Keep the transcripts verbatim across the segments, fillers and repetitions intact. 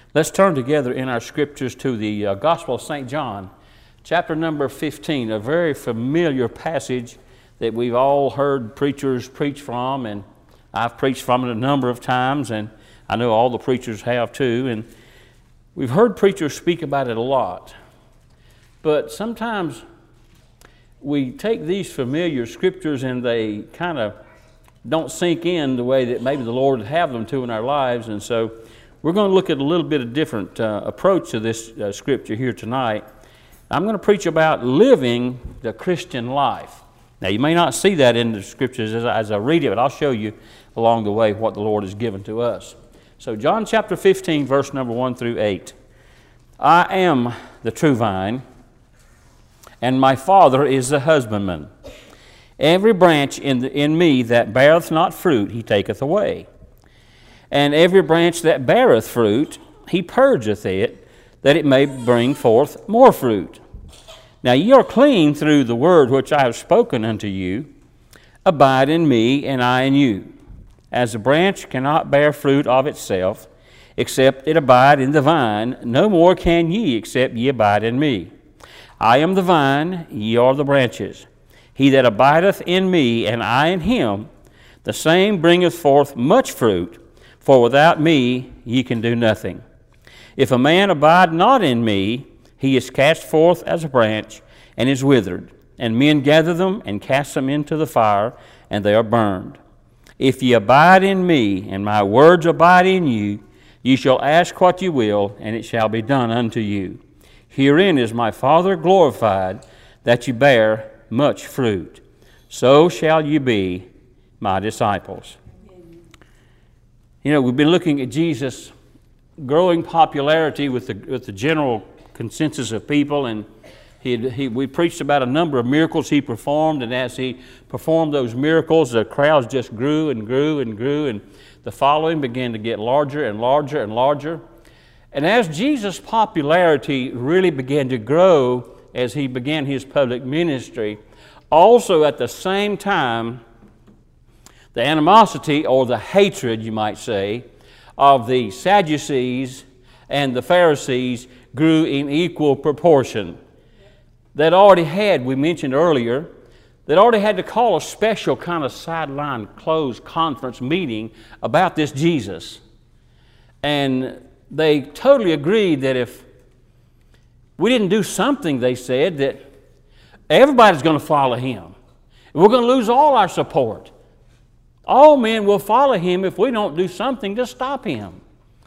Let's turn together in our scriptures to the uh, Gospel of Saint John, chapter number fifteen, a very familiar passage that we've all heard preachers preach from, and I've preached from it a number of times, and I know all the preachers have too, and we've heard preachers speak about it a lot. But sometimes we take these familiar scriptures and they kind of don't sink in the way that maybe the Lord would have them to in our lives, and so we're going to look at a little bit of different uh, approach to this uh, scripture here tonight. I'm going to preach about living the Christian life. Now, you may not see that in the scriptures as I, as I read it, but I'll show you along the way what the Lord has given to us. So, John chapter fifteen, verse number one through eight. I am the true vine, and my Father is the husbandman. Every branch in, the, in me that beareth not fruit, he taketh away. And every branch that beareth fruit, he purgeth it, that it may bring forth more fruit. Now ye are clean through the word which I have spoken unto you. Abide in me, and I in you. As a branch cannot bear fruit of itself, except it abide in the vine, no more can ye, except ye abide in me. I am the vine, ye are the branches. He that abideth in me, and I in him, the same bringeth forth much fruit, for without me ye can do nothing. If a man abide not in me, he is cast forth as a branch, and is withered. And men gather them, and cast them into the fire, and they are burned. If ye abide in me, and my words abide in you, ye shall ask what ye will, and it shall be done unto you. Herein is my Father glorified, that ye bear much fruit. So shall ye be my disciples. You know, we've been looking at Jesus' growing popularity with the, with the general consensus of people, and he, he, we preached about a number of miracles he performed, and as he performed those miracles, the crowds just grew and grew and grew, and the following began to get larger and larger and larger. And as Jesus' popularity really began to grow as he began his public ministry, also at the same time, the animosity, or the hatred, you might say, of the Sadducees and the Pharisees grew in equal proportion. That already had, we mentioned earlier, that already had to call a special kind of sideline closed conference meeting about this Jesus. And they totally agreed that if we didn't do something, they said, that everybody's going to follow him. We're going to lose all our support. All men will follow him if we don't do something to stop him.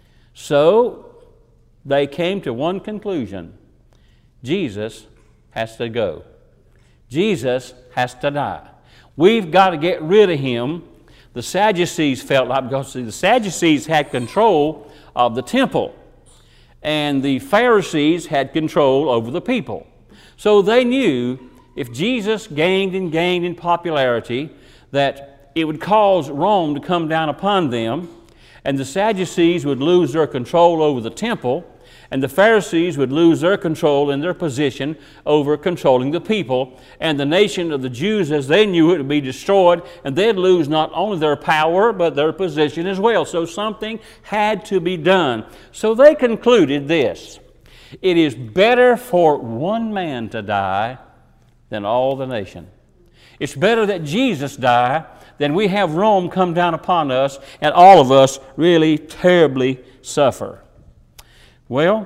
So they came to one conclusion. Jesus has to go. Jesus has to die. We've got to get rid of him. The Sadducees felt like, because the Sadducees had control of the temple, and the Pharisees had control over the people. So they knew if Jesus gained and gained in popularity, that it would cause Rome to come down upon them, and the Sadducees would lose their control over the temple, and the Pharisees would lose their control and their position over controlling the people, and the nation of the Jews, as they knew it, would be destroyed, and they'd lose not only their power, but their position as well. So something had to be done. So they concluded this: it is better for one man to die than all the nation. It's better that Jesus die than we have Rome come down upon us and all of us really terribly suffer. Well,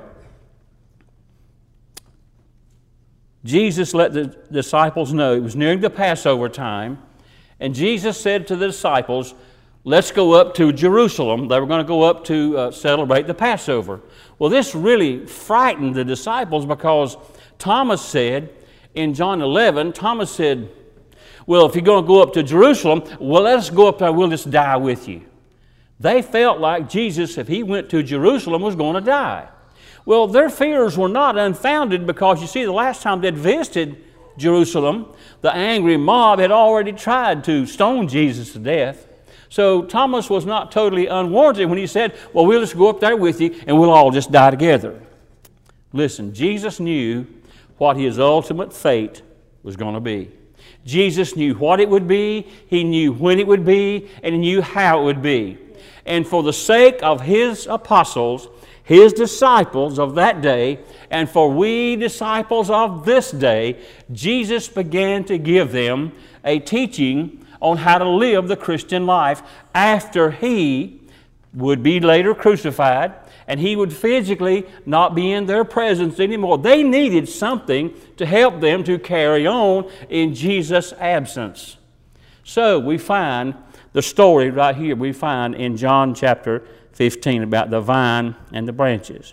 Jesus let the disciples know it was nearing the Passover time, and Jesus said to the disciples, let's go up to Jerusalem. They were going to go up to uh, celebrate the Passover. Well, this really frightened the disciples, because Thomas said in John eleven, Thomas said, well, if you're going to go up to Jerusalem, well, let us go up there, we'll just die with you. They felt like Jesus, if he went to Jerusalem, was going to die. Well, their fears were not unfounded, because you see, the last time they'd visited Jerusalem, the angry mob had already tried to stone Jesus to death. So Thomas was not totally unwarranted when he said, well, we'll just go up there with you and we'll all just die together. Listen, Jesus knew what his ultimate fate was going to be. Jesus knew what it would be, he knew when it would be, and he knew how it would be. And for the sake of his apostles, His disciples of that day, and for we disciples of this day, Jesus began to give them a teaching on how to live the Christian life after He would be later crucified, and He would physically not be in their presence anymore. They needed something to help them to carry on in Jesus' absence. So we find the story right here we find in John chapter fifteen about the vine and the branches.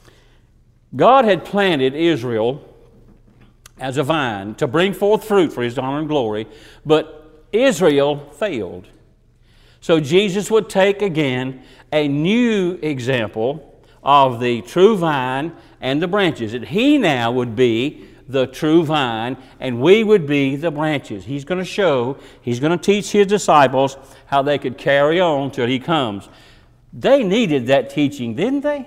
God had planted Israel as a vine to bring forth fruit for His honor and glory, but Israel failed. So Jesus would take again a new example of the true vine and the branches. And He now would be the true vine, and we would be the branches. He's going to show, He's going to teach His disciples how they could carry on till He comes. They needed that teaching, didn't they?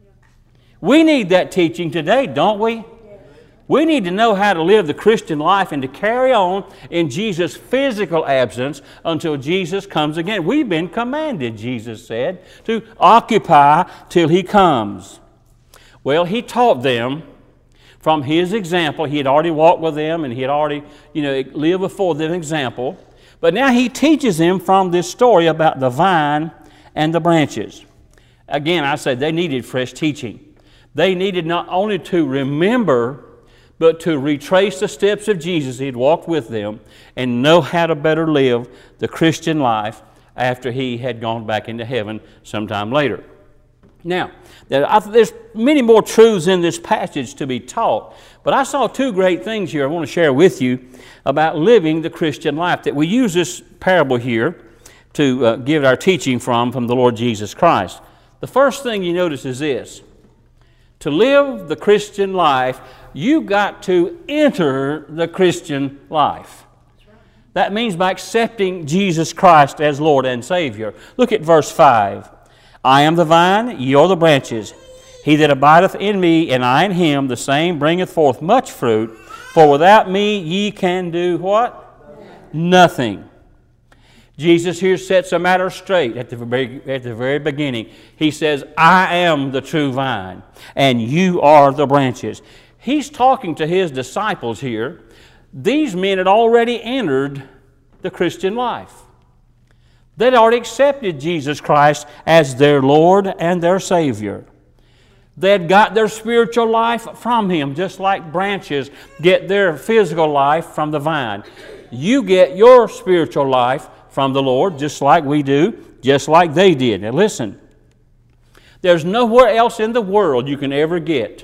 We need that teaching today, don't we? We need to know how to live the Christian life and to carry on in Jesus' physical absence until Jesus comes again. We've been commanded, Jesus said, to occupy till He comes. Well, He taught them from His example. He had already walked with them, and He had already, you know, lived before them example. But now He teaches them from this story about the vine and the branches. Again, I said they needed fresh teaching. They needed not only to remember, but to retrace the steps of Jesus. He had walked with them and know how to better live the Christian life after He had gone back into heaven sometime later. Now, there's many more truths in this passage to be taught, but I saw two great things here I want to share with you about living the Christian life, that we use this parable here to uh, give our teaching from, from the Lord Jesus Christ. The first thing you notice is this: to live the Christian life, you got to enter the Christian life. That means by accepting Jesus Christ as Lord and Savior. Look at verse five. I am the vine, ye are the branches. He that abideth in me, and I in him, the same bringeth forth much fruit. For without me ye can do what? Nothing. Jesus here sets the matter straight at the very, at the very beginning. He says, I am the true vine, and you are the branches. He's talking to His disciples here. These men had already entered the Christian life. They'd already accepted Jesus Christ as their Lord and their Savior. They'd got their spiritual life from Him, just like branches get their physical life from the vine. You get your spiritual life from the Lord, just like we do, just like they did. Now listen, there's nowhere else in the world you can ever get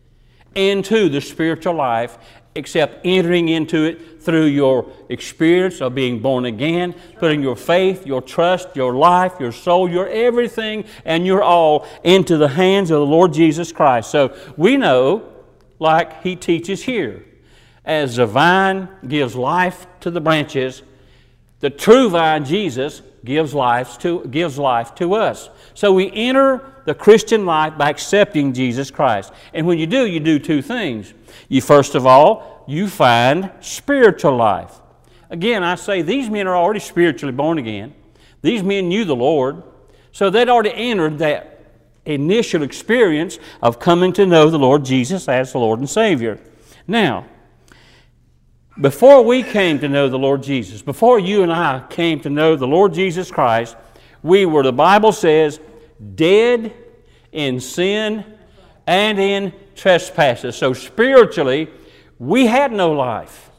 into the spiritual life except entering into it through your experience of being born again, putting your faith, your trust, your life, your soul, your everything, and your all into the hands of the Lord Jesus Christ. So we know, like He teaches here, as the vine gives life to the branches, the true vine, Jesus, gives life to, gives life to us. So we enter the Christian life by accepting Jesus Christ. And when you do, you do two things. You, first of all, you find spiritual life. Again, I say these men are already spiritually born again. These men knew the Lord. So they'd already entered that initial experience of coming to know the Lord Jesus as the Lord and Savior. Now, before we came to know the Lord Jesus, before you and I came to know the Lord Jesus Christ, we were, the Bible says, dead in sin and in trespasses. So spiritually, we had no life.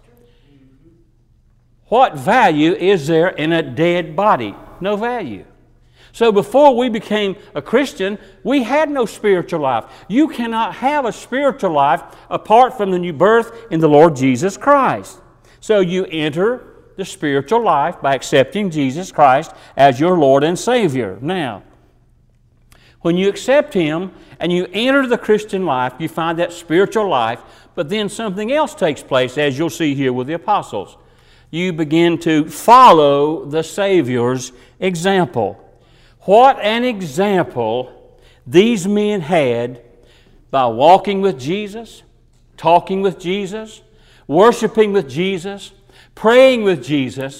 What value is there in a dead body? No value. So before we became a Christian, we had no spiritual life. You cannot have a spiritual life apart from the new birth in the Lord Jesus Christ. So you enter the spiritual life by accepting Jesus Christ as your Lord and Savior. Now, when you accept Him and you enter the Christian life, you find that spiritual life, but then something else takes place, as you'll see here with the apostles. You begin to follow the Savior's example. What an example these men had by walking with Jesus, talking with Jesus, worshiping with Jesus, praying with Jesus,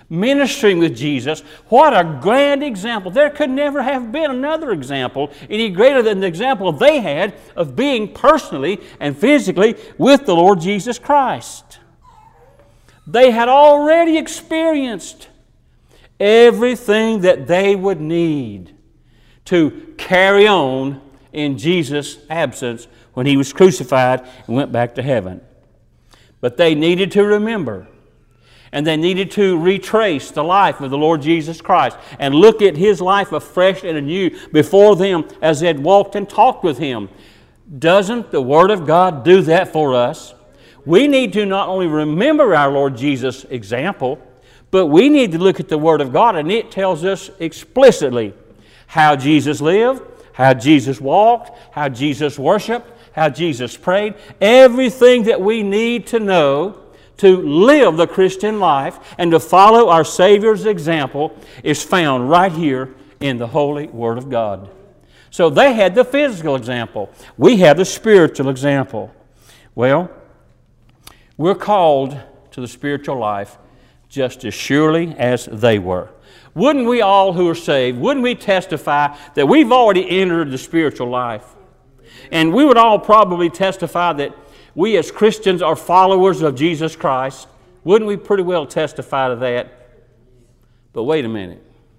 ministering with Jesus. What a grand example. There could never have been another example any greater than the example they had of being personally and physically with the Lord Jesus Christ. They had already experienced everything that they would need to carry on in Jesus' absence when He was crucified and went back to heaven. But they needed to remember, and they needed to retrace the life of the Lord Jesus Christ and look at His life afresh and anew before them as they had walked and talked with Him. Doesn't the Word of God do that for us? We need to not only remember our Lord Jesus' example, but we need to look at the Word of God, and it tells us explicitly how Jesus lived, how Jesus walked, how Jesus worshiped, how Jesus prayed. Everything that we need to know to live the Christian life and to follow our Savior's example is found right here in the Holy Word of God. So they had the physical example. We have the spiritual example. Well, we're called to the spiritual life just as surely as they were. Wouldn't we all who are saved, wouldn't we testify that we've already entered the spiritual life? And we would all probably testify that we as Christians are followers of Jesus Christ. Wouldn't we pretty well testify to that? But wait a minute.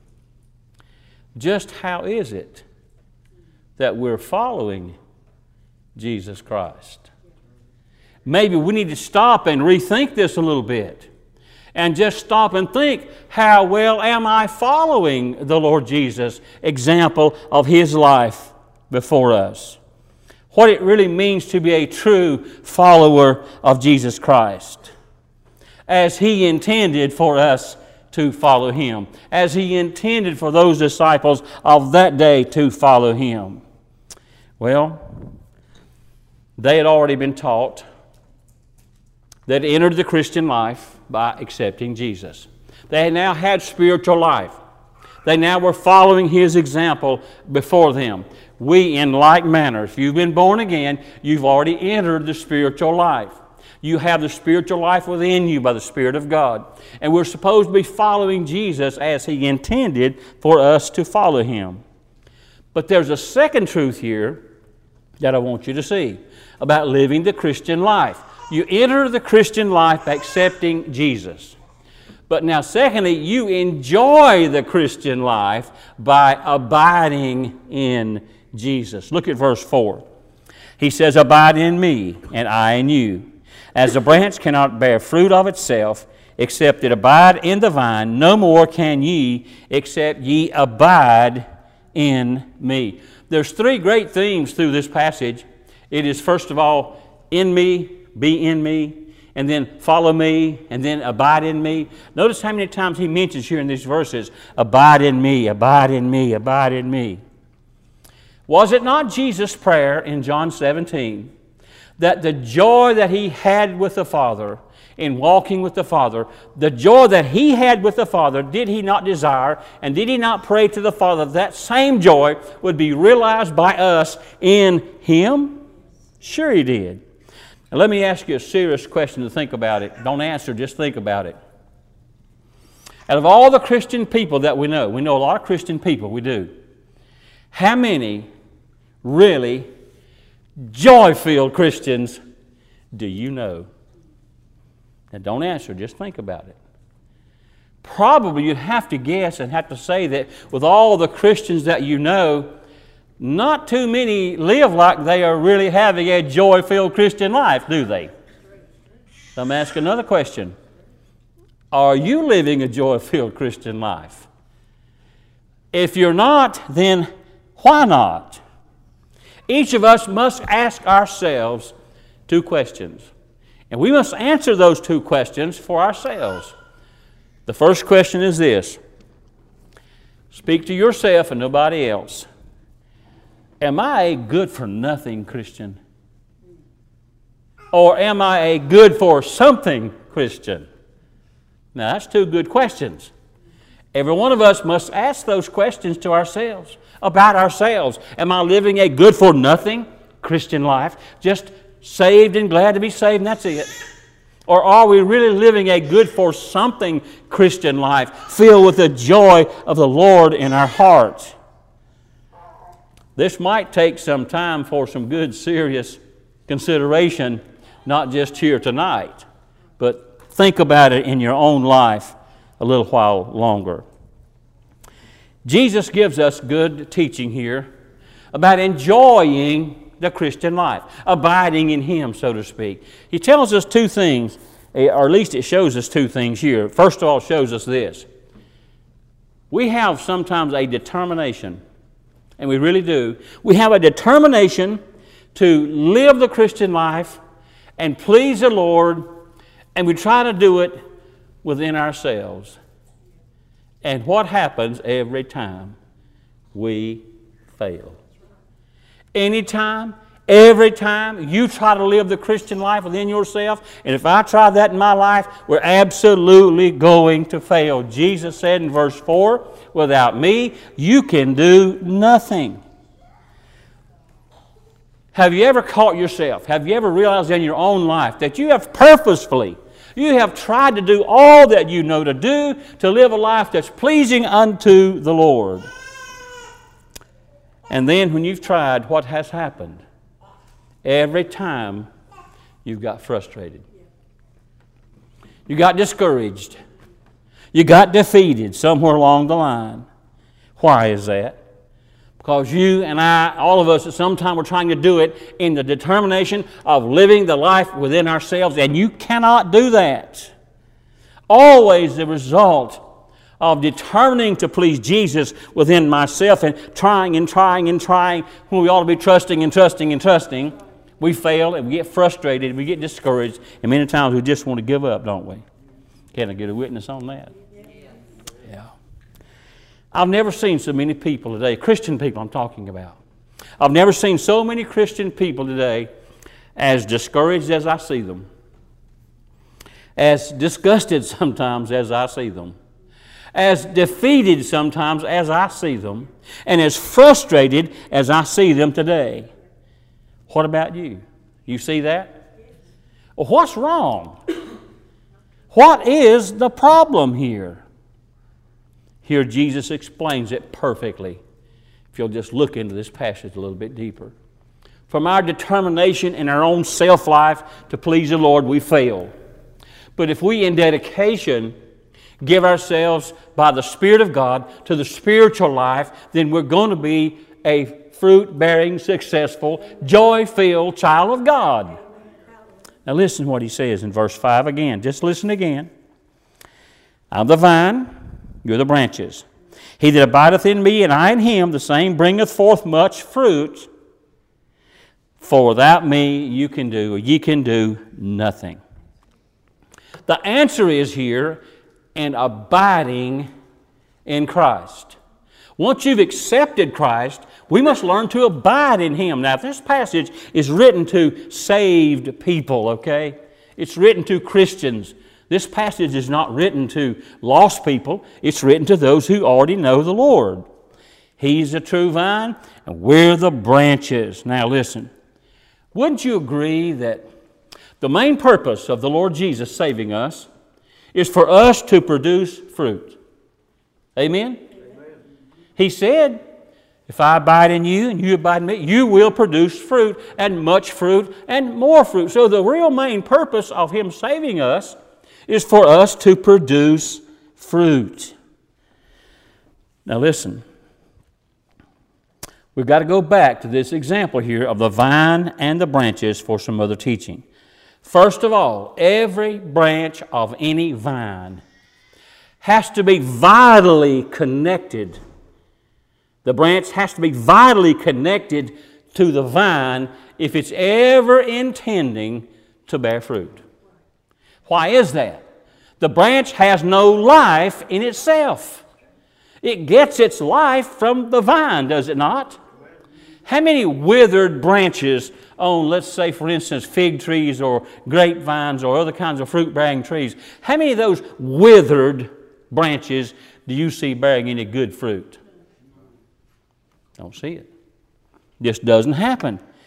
Just how is it that we're following Jesus Christ? Maybe we need to stop and rethink this a little bit and just stop and think, how well am I following the Lord Jesus' example of His life before us? What it really means to be a true follower of Jesus Christ, as He intended for us to follow Him, as He intended for those disciples of that day to follow Him. Well, they had already been taught that entered the Christian life by accepting Jesus. They now had spiritual life. They now were following His example before them. We, in like manner, if you've been born again, you've already entered the spiritual life. You have the spiritual life within you by the Spirit of God. And we're supposed to be following Jesus as He intended for us to follow Him. But there's a second truth here that I want you to see about living the Christian life. You enter the Christian life by accepting Jesus. But now, secondly, you enjoy the Christian life by abiding in Jesus. Look at verse four. He says, "Abide in me, and I in you. As a branch cannot bear fruit of itself, except it abide in the vine, no more can ye, except ye abide in me." There's three great themes through this passage. It is, first of all, in me, be in me, and then follow me, and then abide in me. Notice how many times he mentions here in these verses, abide in me, abide in me, abide in me. Was it not Jesus' prayer in John seventeen that the joy that He had with the Father in walking with the Father, the joy that He had with the Father, did He not desire, and did He not pray to the Father that same joy would be realized by us in Him? Sure He did. Now, let me ask you a serious question to think about it. Don't answer, just think about it. Out of all the Christian people that we know, we know a lot of Christian people, we do. How many really joy-filled Christians do you know? Now, don't answer, just think about it. Probably you'd have to guess and have to say that with all the Christians that you know, not too many live like they are really having a joy-filled Christian life, do they? So I'm asking another question. Are you living a joy-filled Christian life? If you're not, then why not? Each of us must ask ourselves two questions. And we must answer those two questions for ourselves. The first question is this. Speak to yourself and nobody else. Am I a good-for-nothing Christian? Or am I a good-for-something Christian? Now, that's two good questions. Every one of us must ask those questions to ourselves, about ourselves. Am I living a good-for-nothing Christian life? Just saved and glad to be saved, and that's it. Or are we really living a good-for-something Christian life filled with the joy of the Lord in our hearts? This might take some time for some good, serious consideration, not just here tonight, but think about it in your own life a little while longer. Jesus gives us good teaching here about enjoying the Christian life, abiding in Him, so to speak. He tells us two things, or at least it shows us two things here. First of all, it shows us this. We have sometimes a determination, and we really do. We have a determination to live the Christian life and please the Lord, and we try to do it within ourselves. And what happens every time? We fail. Anytime, every time you try to live the Christian life within yourself, and if I try that in my life, we're absolutely going to fail. Jesus said in verse four, without me, you can do nothing. Have you ever caught yourself? Have you ever realized in your own life that you have purposefully, you have tried to do all that you know to do to live a life that's pleasing unto the Lord? And then when you've tried, what has happened? Every time you've got frustrated. You got discouraged. You got defeated somewhere along the line. Why is that? Because you and I, all of us at some time, we're trying to do it in the determination of living the life within ourselves, and you cannot do that. Always the result of determining to please Jesus within myself and trying and trying and trying when we ought to be trusting and trusting and trusting, we fail and we get frustrated and we get discouraged, and many times we just want to give up, don't we? Can I get a witness on that? Yeah. I've never seen so many people today, Christian people I'm talking about. I've never seen so many Christian people today as discouraged as I see them, as disgusted sometimes as I see them, as defeated sometimes as I see them, and as frustrated as I see them today. What about you? You see that? Well, what's wrong? What is the problem here? Here Jesus explains it perfectly, if you'll just look into this passage a little bit deeper. From our determination in our own self-life to please the Lord, we fail. But if we in dedication give ourselves by the Spirit of God to the spiritual life, then we're going to be a fruit-bearing, successful, joy-filled child of God. Now listen to what he says in verse five again. Just listen again. I'm the vine, you're the branches. He that abideth in me, and I in him, the same bringeth forth much fruit. For without me you can do, or ye can do nothing. The answer is here, and abiding in Christ. Once you've accepted Christ, we must learn to abide in Him. Now, this passage is written to saved people, okay? It's written to Christians. This passage is not written to lost people. It's written to those who already know the Lord. He's the true vine, and we're the branches. Now, listen. Wouldn't you agree that the main purpose of the Lord Jesus saving us is for us to produce fruit? Amen? Amen. He said, if I abide in you and you abide in me, you will produce fruit, and much fruit, and more fruit. So the real main purpose of Him saving us is for us to produce fruit. Now listen. We've got to go back to this example here of the vine and the branches for some other teaching. First of all, every branch of any vine has to be vitally connected. The branch has to be vitally connected to the vine if it's ever intending to bear fruit. Why is that? The branch has no life in itself. It gets its life from the vine, does it not? How many withered branches on, let's say, for instance, fig trees or grapevines or other kinds of fruit-bearing trees, how many of those withered branches do you see bearing any good fruit? Don't see it. Just doesn't happen.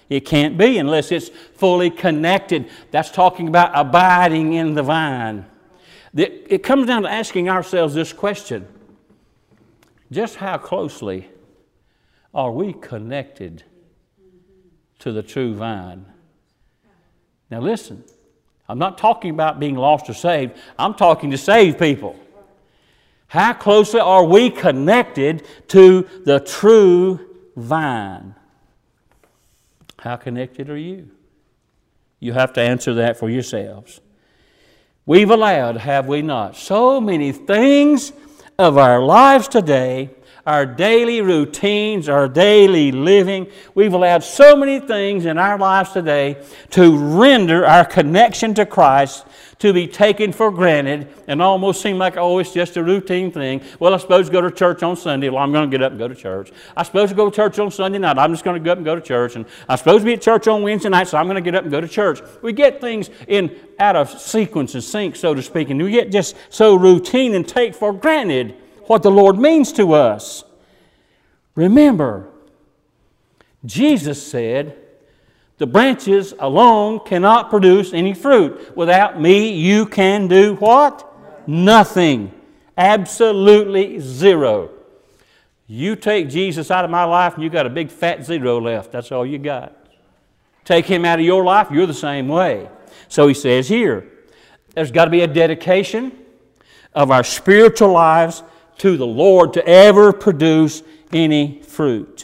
It can't be unless it's fully connected. That's talking about abiding in the vine. It comes down to asking ourselves this question: just how closely are we connected to the true vine? Now listen, I'm not talking about being lost or saved. I'm talking to saved people. How closely are we connected to the true vine? How connected are you? You have to answer that for yourselves. We've allowed, have we not, so many things of our lives today, our daily routines, our daily living. We've allowed so many things in our lives today to render our connection to Christ to be taken for granted and almost seem like, oh, it's just a routine thing. Well, I'm supposed to go to church on Sunday. Well, I'm going to get up and go to church. I'm supposed to go to church on Sunday night. I'm just going to go up and go to church. And I'm supposed to be at church on Wednesday night, so I'm going to get up and go to church. We get things in out of sequence and sync, so to speak, and we get just so routine and take for granted what the Lord means to us. Remember, Jesus said, the branches alone cannot produce any fruit. Without me, you can do what? Nothing. Absolutely zero. You take Jesus out of my life and you got a big fat zero left. That's all you got. Take Him out of your life, you're the same way. So He says here, there's got to be a dedication of our spiritual lives to the Lord to ever produce any fruit.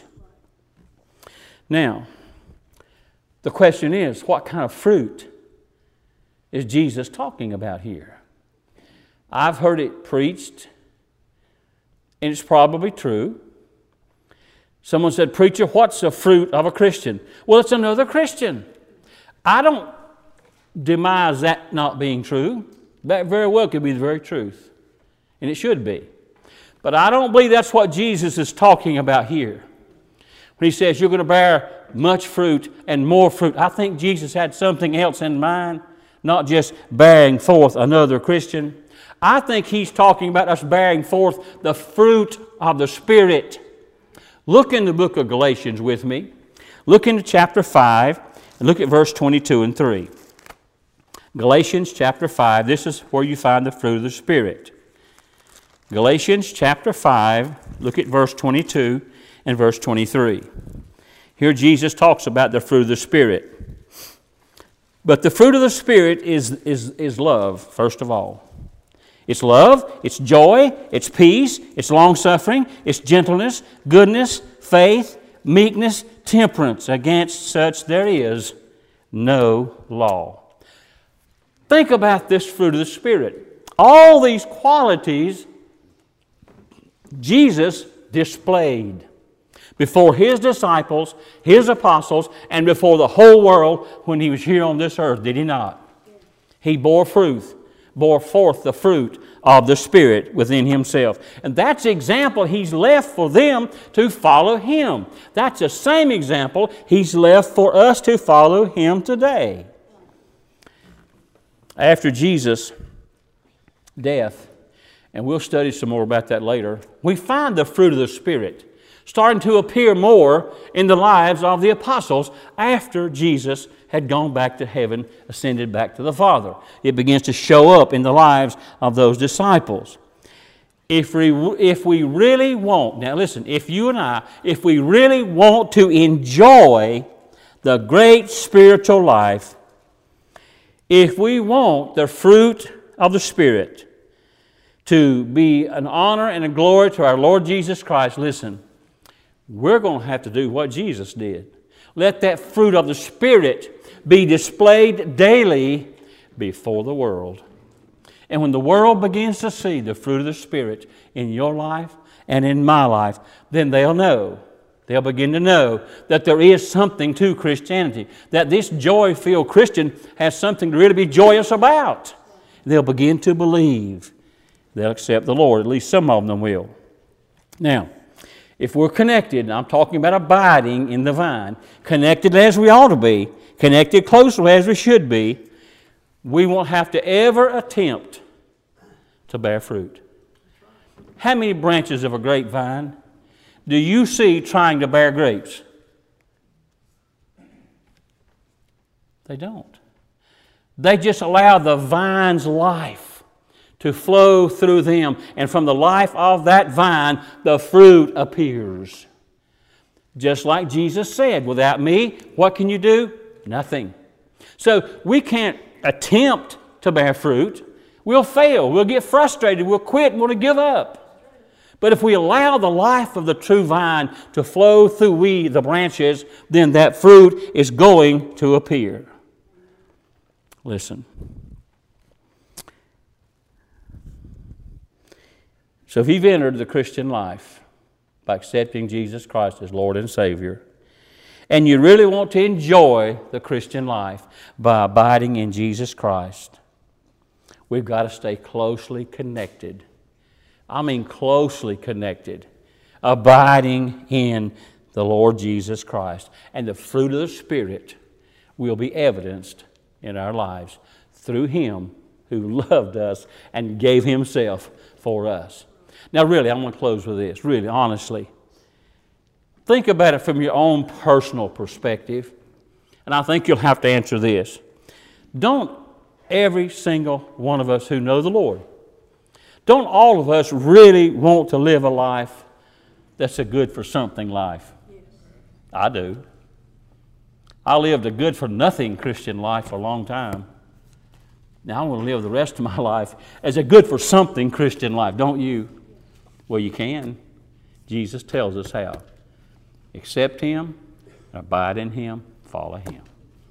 Now, the question is, what kind of fruit is Jesus talking about here? I've heard it preached, and it's probably true. Someone said, preacher, what's the fruit of a Christian? Well, it's another Christian. I don't demise that not being true. That very well could be the very truth, and it should be. But I don't believe that's what Jesus is talking about here. When He says you're going to bear much fruit and more fruit, I think Jesus had something else in mind, not just bearing forth another Christian. I think He's talking about us bearing forth the fruit of the Spirit. Look in the book of Galatians with me. Look into chapter five and look at verse twenty-two and three. Galatians chapter five, this is where you find the fruit of the Spirit. Galatians chapter five, look at verse twenty-two and verse twenty-three. Here Jesus talks about the fruit of the Spirit. But the fruit of the Spirit is, is, is love, first of all. It's love, it's joy, it's peace, it's long-suffering, it's gentleness, goodness, faith, meekness, temperance. Against such there is no law. Think about this fruit of the Spirit. All these qualities Jesus displayed before His disciples, His apostles, and before the whole world when He was here on this earth, did He not? He bore fruit, bore forth the fruit of the Spirit within Himself. And that's the example He's left for them to follow Him. That's the same example He's left for us to follow Him today. After Jesus' death, and we'll study some more about that later, we find the fruit of the Spirit starting to appear more in the lives of the apostles after Jesus had gone back to heaven, ascended back to the Father. It begins to show up in the lives of those disciples. If we, if we really want, now listen, if you and I, if we really want to enjoy the great spiritual life, if we want the fruit of the Spirit to be an honor and a glory to our Lord Jesus Christ, listen, we're going to have to do what Jesus did. Let that fruit of the Spirit be displayed daily before the world. And when the world begins to see the fruit of the Spirit in your life and in my life, then they'll know, they'll begin to know that there is something to Christianity, that this joy-filled Christian has something to really be joyous about. They'll begin to believe. They'll accept the Lord. At least some of them will. Now, if we're connected, and I'm talking about abiding in the vine, connected as we ought to be, connected closely as we should be, we won't have to ever attempt to bear fruit. How many branches of a grapevine do you see trying to bear grapes? They don't. They just allow the vine's life to flow through them. And from the life of that vine, the fruit appears. Just like Jesus said, without me, what can you do? Nothing. So we can't attempt to bear fruit. We'll fail. We'll get frustrated. We'll quit and we'll give up. But if we allow the life of the true vine to flow through we, the branches, then that fruit is going to appear. Listen. So if you've entered the Christian life by accepting Jesus Christ as Lord and Savior, and you really want to enjoy the Christian life by abiding in Jesus Christ, we've got to stay closely connected. I mean closely connected, abiding in the Lord Jesus Christ. And the fruit of the Spirit will be evidenced in our lives through Him who loved us and gave Himself for us. Now really, I'm going to close with this, really, honestly. Think about it from your own personal perspective, and I think you'll have to answer this. Don't every single one of us who know the Lord, don't all of us really want to live a life that's a good-for-something life? Yes. I do. I lived a good-for-nothing Christian life for a long time. Now I want to live the rest of my life as a good-for-something Christian life, don't you? Well, you can. Jesus tells us how. Accept Him, abide in Him, follow Him.